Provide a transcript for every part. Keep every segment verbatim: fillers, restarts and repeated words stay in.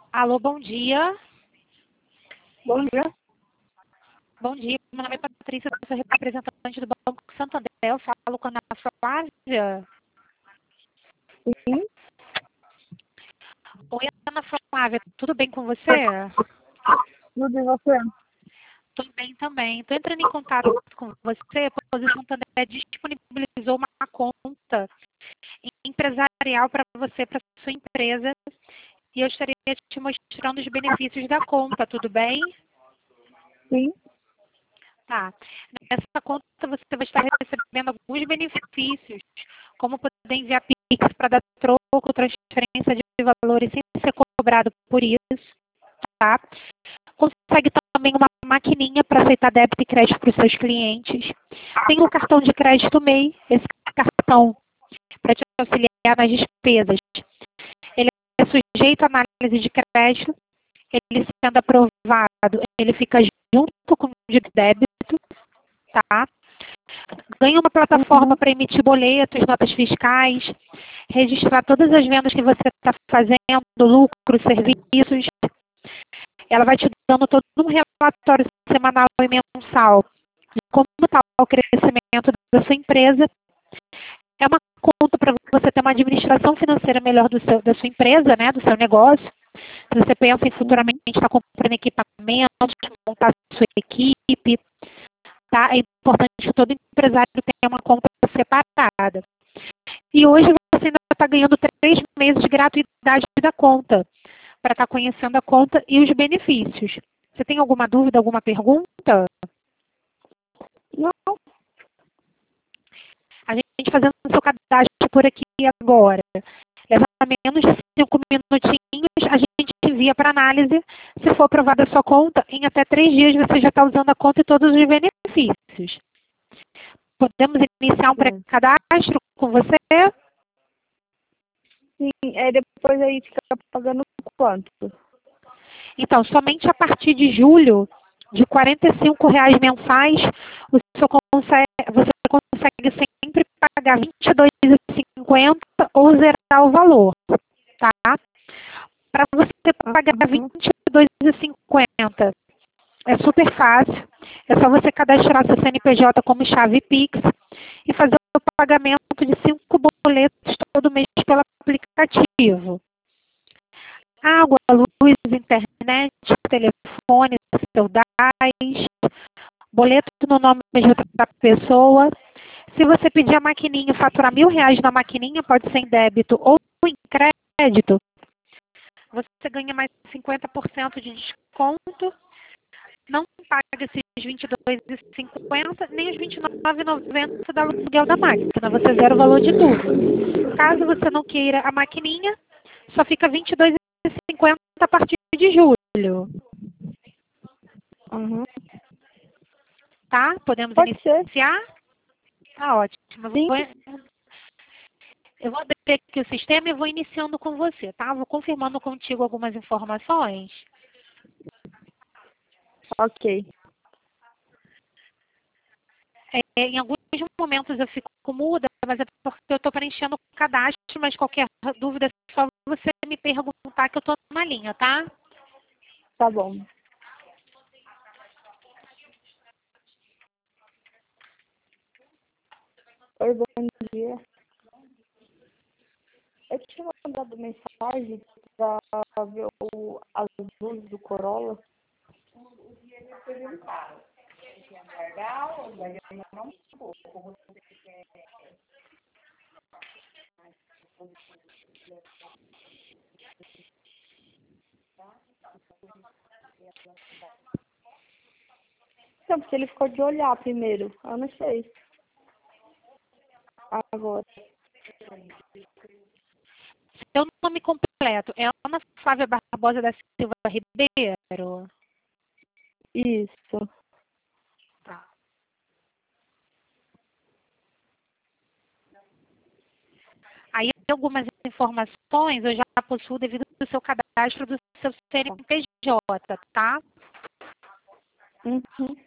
Alô, bom dia. Bom dia. Bom dia, meu nome é Patrícia, eu sou representante do Banco Santander. Eu falo com a Ana Flávia. Sim, Oi, Ana Flávia, tudo bem com você? tudo e você? Tudo bem também. Estou entrando em contato com você, pois o Santander disponibilizou uma conta empresarial para você, para sua empresa, e eu estaria te mostrando os benefícios da conta, tudo bem? Sim, Tá. Nessa conta você vai estar recebendo alguns benefícios, como poder enviar Pix para dar troco, transferência de valores sem ser cobrado por isso, tá? Consegue também uma maquininha para aceitar débito e crédito para os seus clientes. Tem o cartão de crédito M E I, esse cartão para te auxiliar nas despesas. Ele é sujeito à análise de crédito, ele sendo aprovado, ele fica junto com o de débito, tá? Ganha uma plataforma uhum. para emitir boletos, notas fiscais, registrar todas as vendas que você está fazendo, lucros, serviços. Ela vai te dando todo um relatório semanal e mensal de como está o crescimento da sua empresa. É uma conta para você ter uma administração financeira melhor do seu, da sua empresa, né, do seu negócio. Se você pensa em futuramente estar comprando equipamentos, montar a sua equipe, tá? É importante que todo empresário tenha uma conta separada. E hoje você ainda está ganhando três meses de gratuidade da conta, para estar conhecendo a conta e os benefícios. Você tem alguma dúvida, alguma pergunta? Não, A gente fazendo o seu cadastro por aqui agora. Leva menos de cinco minutinhos, a gente envia para análise. Se for aprovada a sua conta, em até três dias você já está usando a conta e todos os benefícios. Podemos iniciar um sim. pré-cadastro com você? Sim, é, depois aí fica pagando quanto? Então, somente a partir de julho, de quarenta e cinco reais mensais, o senhor consegue, você consegue sempre pagar vinte e dois reais e cinquenta centavos ou zerar o valor, tá? Para você pagar Uhum. vinte e dois reais e cinquenta centavos, é super fácil. É só você cadastrar seu C N P J como chave Pix e fazer o pagamento de cinco boletos todo mês pelo aplicativo. Água, luz, internet, telefone, celular, boleto no nome de outra pessoa. Se você pedir a maquininha e faturar mil reais na maquininha, pode ser em débito ou em crédito, você ganha mais cinquenta por cento de desconto. Não paga esses vinte e dois reais e cinquenta centavos nem os vinte e nove reais e noventa centavos do aluguel da máquina. Você zera o valor de tudo. Caso você não queira a maquininha, só fica vinte e dois reais e cinquenta centavos a partir de julho. Uhum. Tá? Podemos Pode ser. iniciar? Tá ótimo. Eu Sim, vou, eu vou abrir aqui o sistema e vou iniciando com você, tá? Vou confirmando contigo algumas informações. ok. É, em alguns momentos eu fico muda, mas é porque eu estou preenchendo o cadastro, mas qualquer dúvida é só você me perguntar que eu estou na linha, tá? Tá bom. Oi, bom dia. Eu tinha mandado mensagem para ver o, as luzes do Corolla. Não, porque ele ficou de olhar primeiro. Eu não sei. Agora. Seu nome completo é Ana Flávia Barbosa da Silva Ribeiro? Isso. Tá. Aí algumas informações eu já possuo devido ao seu cadastro do seu C N P J, tá? Uhum.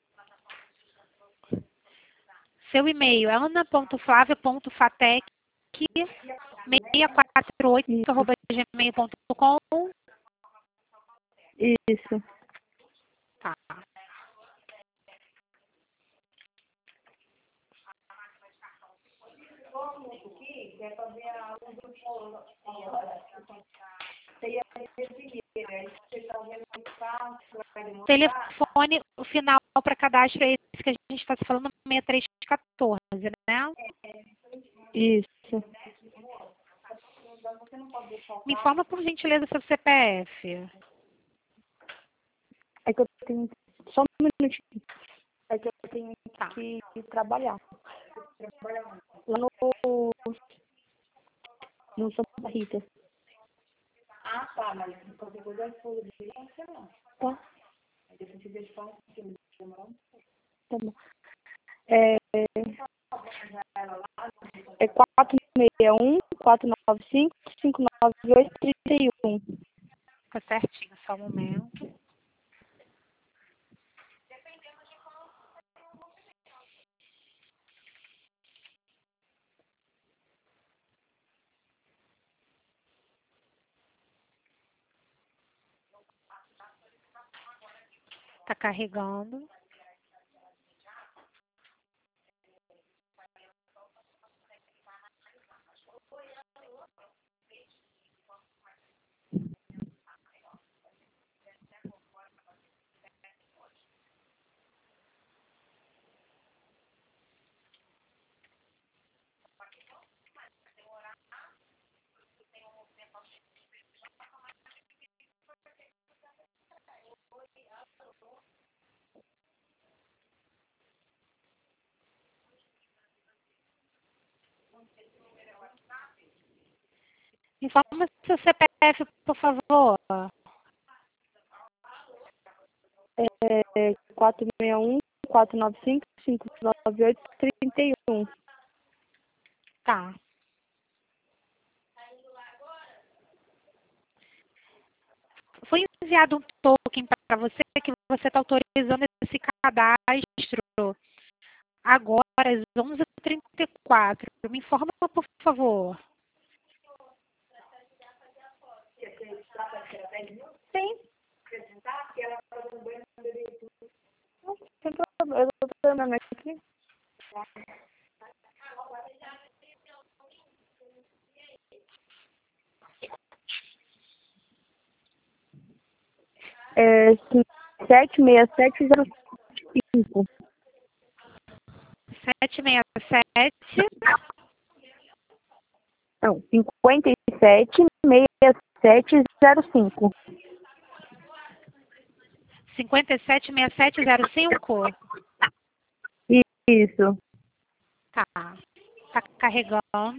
Seu e-mail é ana ponto flávia ponto fatec seis quatro oito arroba gmail ponto com. Isso. Tá. Telefone, o final para cadastro é esse que a gente está falando, seis três um quatro, né? Isso. Me informa, por gentileza, seu C P F. É que eu tenho... Só um minutinho. É que eu tenho Tá. que trabalhar. Lá no... No Santa Rita. Ah, tá. Mas qualquer coisa eu vou dizer, não. Tá. Tá bom. É... É quatro seis um, quatro nove cinco, cinco nove oito, três um. Tá certinho, só um momento. Tá carregando. Me informa seu C P F, por favor. É quatro seis um, quatro nove cinco, cinco nove oito, três um. Tá. Foi enviado um token para você que você está autorizando esse cadastro agora às onze e trinta e quatro. Me informa, por favor. Sim. Não tem problema. Eu tô trabalhando aqui. É sete seis sete zero cinco. sete seis sete, Não, cinquenta e sete, seis sete zero cinco. cinco sete seis sete zero cinco. Isso. Tá. Tá carregando.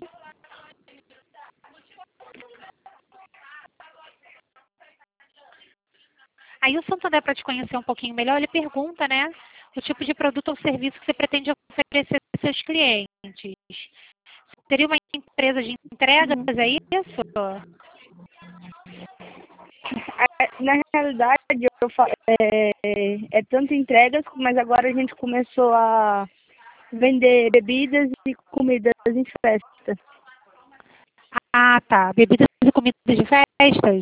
Aí o Santander, para te conhecer um pouquinho melhor, ele pergunta, né, o tipo de produto ou serviço que você pretende oferecer aos seus clientes. Seria uma empresa de entregas, Uhum. é isso? É, na realidade, eu, fa- é, é tanto entregas, mas agora a gente começou a vender bebidas e comidas em festa. Ah, tá. Bebidas e comidas de festas?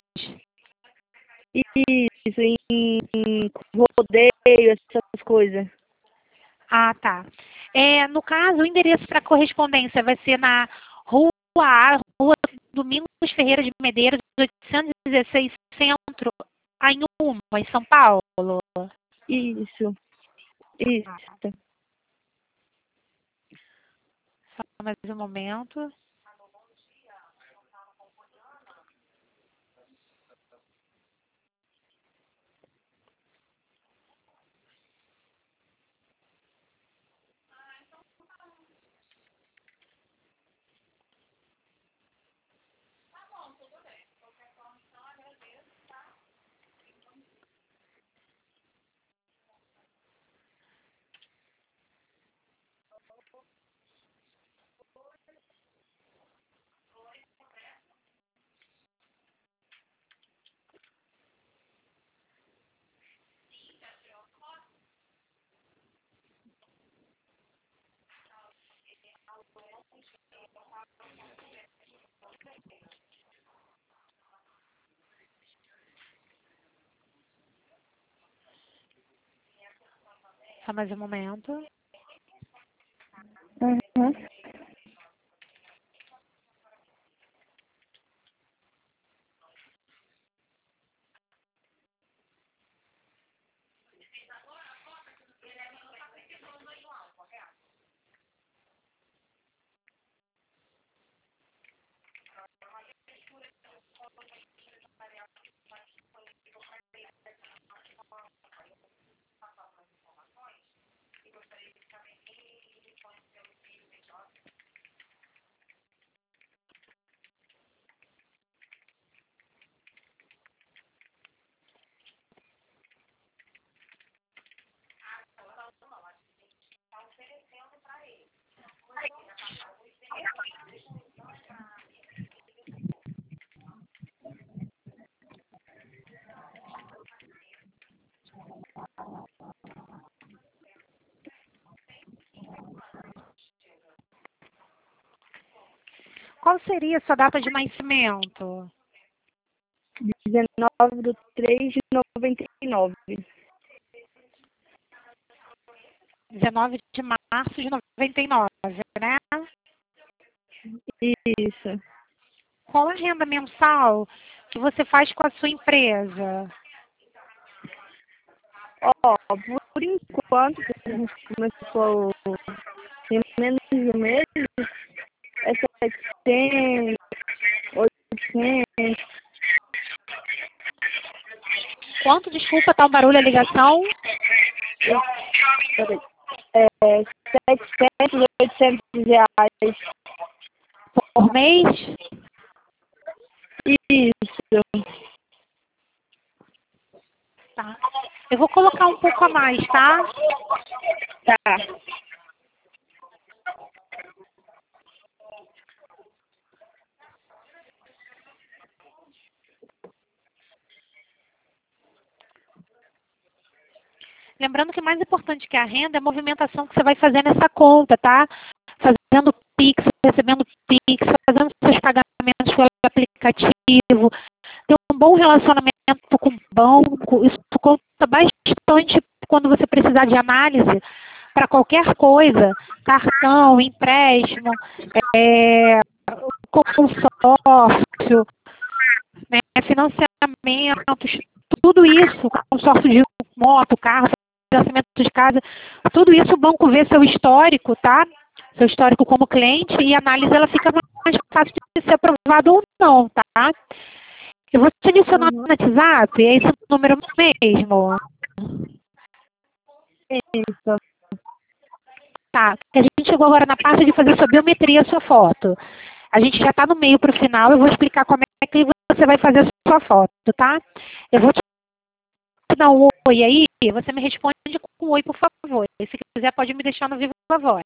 Isso, em, em rodeio, essas coisas. Ah, tá. É, no caso, o endereço para correspondência vai ser na Rua A, Rua Domingos Ferreira de Medeiros, oitocentos e dezesseis, Centro, em Uma, em São Paulo. Isso, isso. Só mais um momento. Só mais um momento. Uhum. Qual seria a sua data de nascimento? dezenove de três de noventa e nove. dezenove de março de noventa e nove, né? Isso. Qual a renda mensal que você faz com a sua empresa? Ó, por enquanto, que a gente começou em menos de um mês, é setecentos, oitocentos, Quanto, desculpa, tá um barulho a ligação? peraí, é, setecentos, oitocentos reais. Por mês? Isso. Tá. Eu vou colocar um pouco a mais, tá? Tá. Lembrando que o mais importante que a renda é a movimentação que você vai fazer nessa conta, tá? Fazendo Pix, recebendo Pix, fazendo seus pagamentos pelo aplicativo, ter um bom relacionamento com o banco, isso conta bastante quando você precisar de análise para qualquer coisa, cartão, empréstimo, é, consórcio, né, financiamentos, tudo isso, consórcio de moto, carro, financiamento de casa, tudo isso o banco vê seu histórico, tá? Seu histórico como cliente e a análise ela fica mais fácil de ser aprovado ou não, tá? Eu vou te adicionar Uhum. no WhatsApp, é esse número mesmo. Isso. Tá, a gente chegou agora na parte de fazer sua biometria, a sua foto. A gente já está no meio para o final, eu vou explicar como é que você vai fazer a sua foto, tá? Eu vou te dar um oi aí, você me responde com um oi, por favor. E se quiser, pode me deixar no vivo a voz.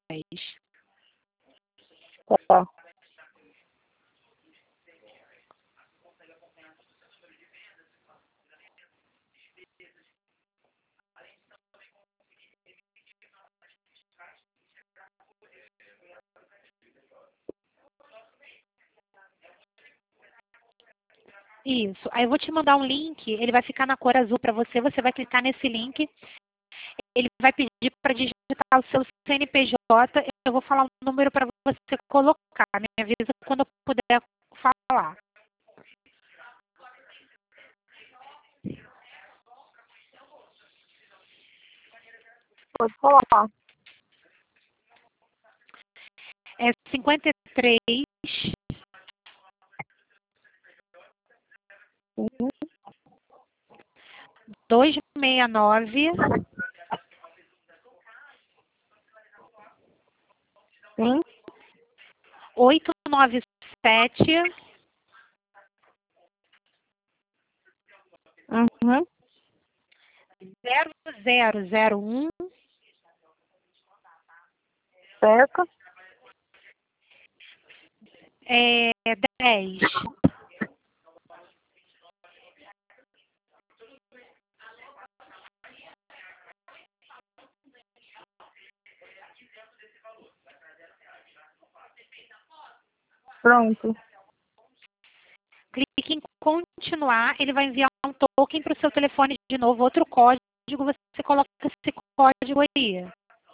Tá. Isso. Aí eu vou te mandar um link, ele vai ficar na cor azul para você, você vai clicar nesse link, ele vai pedir para digitar o seu C N P J, eu vou falar um número para você colocar, me avisa quando eu puder falar. Pode falar. É cinquenta e três, Uhum. duzentos e sessenta e nove, Sim. oitocentos e noventa e sete, Uhum. zero zero zero um, Certo. é, dez. Pronto. Clique em continuar, ele vai enviar um token para o seu telefone de novo, outro código, você coloca esse código aí.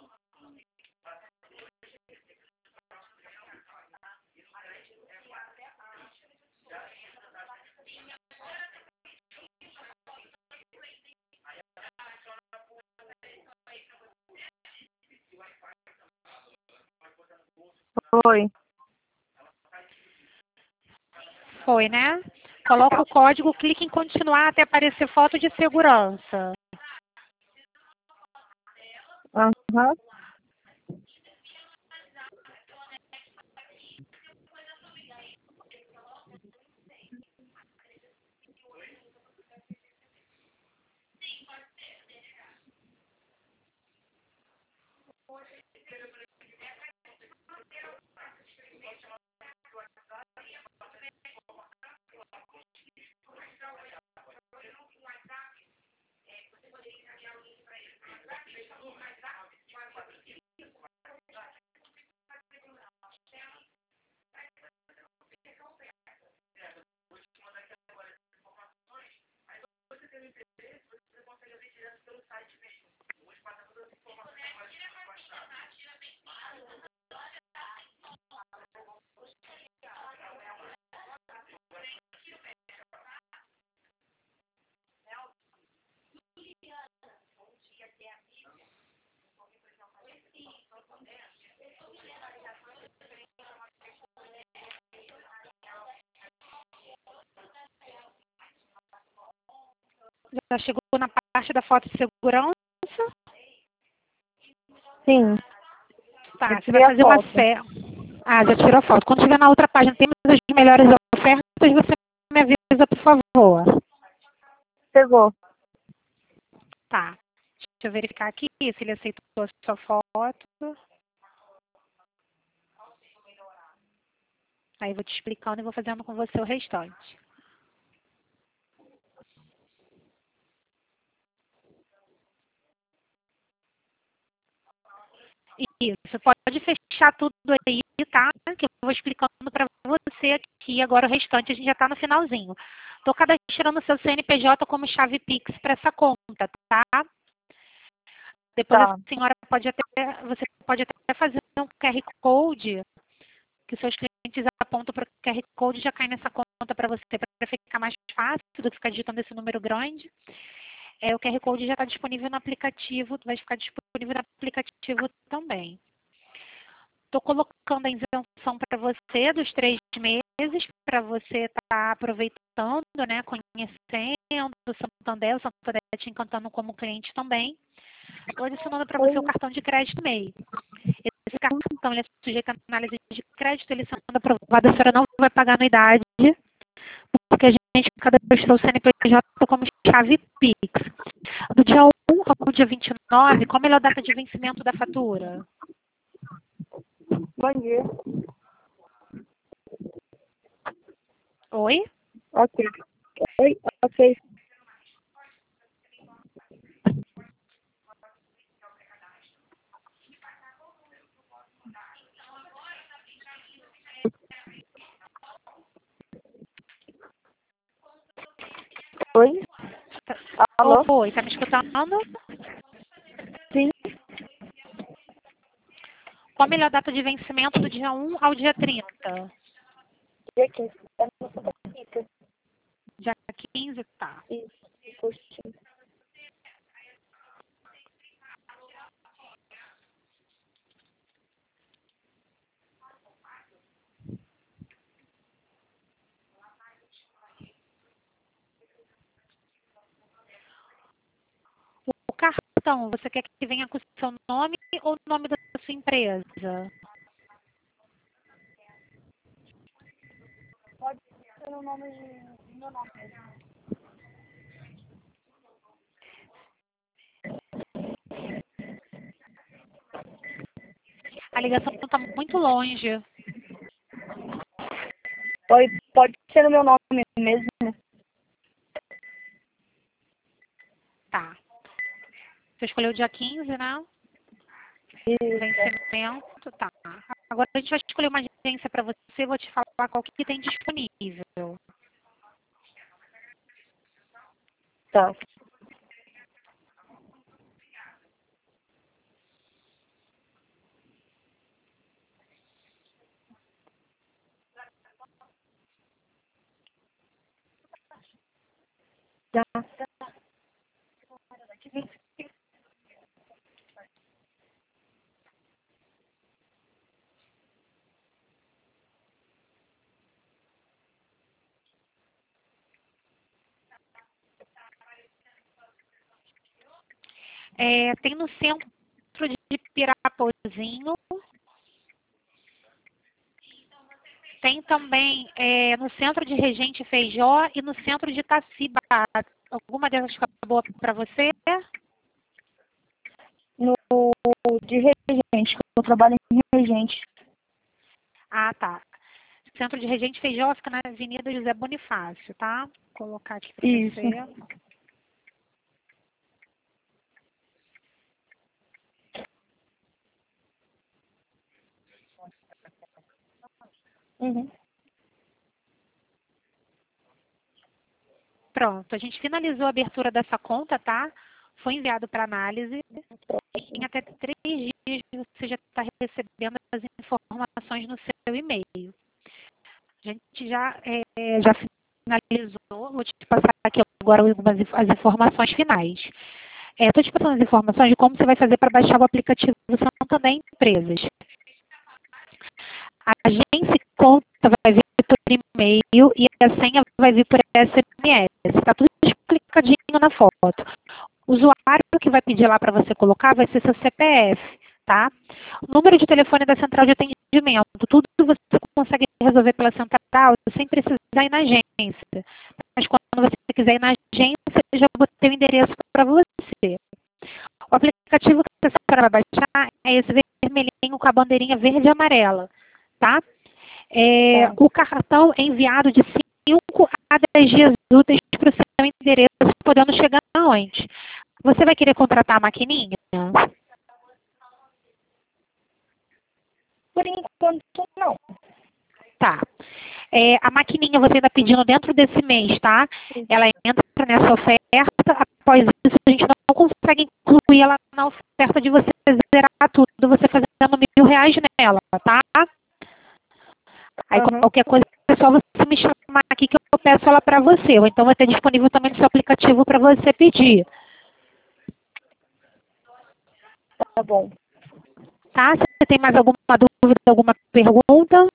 Foi. Foi, né? Coloca o código, clique em continuar até aparecer foto de segurança. Aham. Já chegou na parte da foto de segurança? Sim. Tá, Eu você tirei vai a fazer uma foto. série. Ah, já tirou a foto. Quando chegar na outra página, temos as melhores ofertas, você me avisa, por favor. Chegou. Tá. Deixa eu verificar aqui se ele aceitou a sua foto. Aí eu vou te explicando e vou fazendo com você o restante. Isso, pode fechar tudo aí, tá? Que eu vou explicando para você aqui agora o restante, a gente já está no finalzinho. Estou cadastrando o seu C N P J como chave Pix para essa conta, tá? Depois Tá. a senhora pode até, você pode até fazer um Q R Code, que os seus clientes apontam para o Q R Code e já cai nessa conta para você, para ficar mais fácil do que ficar digitando esse número grande. É, o Q R Code já está disponível no aplicativo, vai ficar disponível no aplicativo também. Estou colocando a isenção para você dos três meses, para você estar tá aproveitando, né, conhecendo o Santander, o Santander te encantando como cliente também. Estou adicionando para você o cartão de crédito M E I. Esse cartão ele é sujeito à análise de crédito, ele sendo aprovado, a senhora não vai pagar anuidade, porque a gente cadastrou o C N P J como chave Pix. Do dia um ao dia vinte e nove, qual a melhor data de vencimento da fatura? Bom dia. Oi? Ok. Oi, ok. Oi? Alô? Oi, tá me escutando? Sim. Qual a melhor data de vencimento do dia um ao dia trinta? Dia quinze. É no Santa Rita. Dia quinze, tá. Isso. Postinho. O cartão, você quer que venha com o seu nome ou o nome da sua empresa? Pode ser o nome do meu nome mesmo. A ligação está muito longe. Pode, pode ser o meu nome mesmo. Tá. Você escolheu o dia quinze, né? Isso. Vencimento, tá. Agora a gente vai escolher uma agência para você, vou te falar qual que tem disponível. Tá. Já. É, tem no centro de Pirapozinho. Tem também é, no centro de Regente Feijó e no centro de Itaciba. Alguma dessas fica boa para você? No de Regente, que eu trabalho em Regente. Ah, tá. Centro de Regente Feijó fica na Avenida José Bonifácio, tá? Vou colocar aqui para Isso. você. Uhum. Pronto, a gente finalizou a abertura dessa conta, tá? Foi enviado para análise. Em até três dias você já está recebendo as informações no seu e-mail. A gente já, é, já finalizou, vou te passar aqui agora algumas as informações finais. Estou te passando as informações de como você vai fazer para baixar o aplicativo Santander Empresas. A agência e conta vai vir por e-mail e a senha vai vir por S M S. Está tudo explicadinho na foto. O usuário que vai pedir lá para você colocar vai ser seu C P F, tá? O número de telefone da central de atendimento, tudo você consegue resolver pela central sem precisar ir na agência. Mas quando você quiser ir na agência, eu já botei o endereço para você. O aplicativo que você vai baixar é esse vermelhinho com a bandeirinha verde e amarela, tá? É, Tá. o cartão é enviado de cinco a dez dias úteis para o seu endereço, podendo chegar antes. Você vai querer contratar a maquininha? Por enquanto, não. Tá. É, a maquininha você está pedindo dentro desse mês, tá? Ela entra nessa oferta. Após isso, a gente não consegue incluir ela na oferta de você zerar tudo, você fazendo mil reais nela, tá? Aí Uhum. qualquer coisa é só você me chamar aqui que eu peço ela para você. Ou então vai ter disponível também no seu aplicativo para você pedir. Tá bom. Tá? Você tem mais alguma dúvida, alguma pergunta?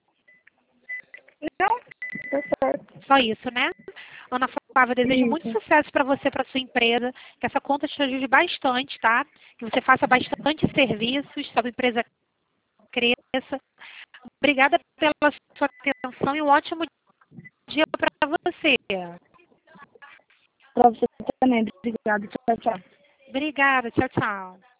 Não, tá certo. Só isso, né? Ana Flávia, eu desejo muito Isso. sucesso para você, para sua empresa, que essa conta te ajude bastante, tá? Que você faça bastante serviços, sua empresa cresça. Obrigada pela sua atenção e um ótimo dia para você. Pra você também. Obrigada. Tchau, tchau. Obrigada, tchau, tchau.